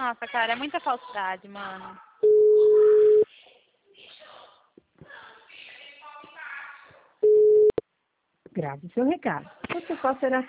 Nossa, cara, é muita falsidade, mano. Grave seu recado. O seu call será